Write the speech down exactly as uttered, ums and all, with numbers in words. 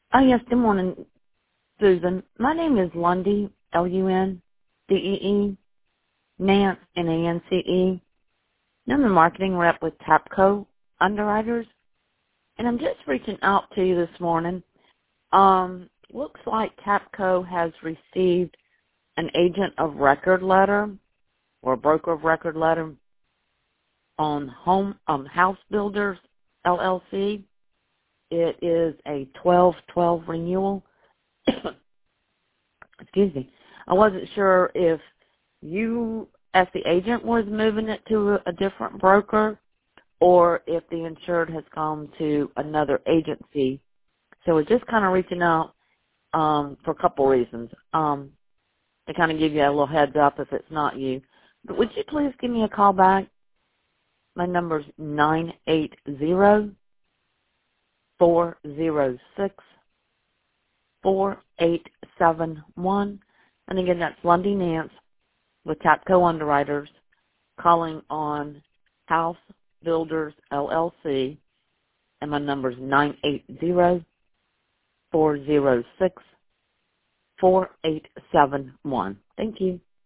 Oh, yes, good morning, Susan. My name is Lundy, L U N D E E, Nance, N A N C E. I'm the marketing rep with TAPCO Underwriters, and I'm just reaching out to you this morning. Um, looks like TAPCO has received an agent of record letter or a broker of record letter on home um, House Builders L L C. It is a twelve twelve renewal. Excuse me. I wasn't sure if you, as the agent, was moving it to a, a different broker or if the insured has gone to another agency. So we're just kind of reaching out um, for a couple reasons. Um, to kind of give you a little heads up if it's not you. But would you please give me a call back? My number's nine eight zero, four zero six, four eight seven one. And again, that's Lundy Nance with TAPCO Underwriters calling on House Builders L L C, and my number is nine eight zero, four zero six, four eight seven one. Thank you.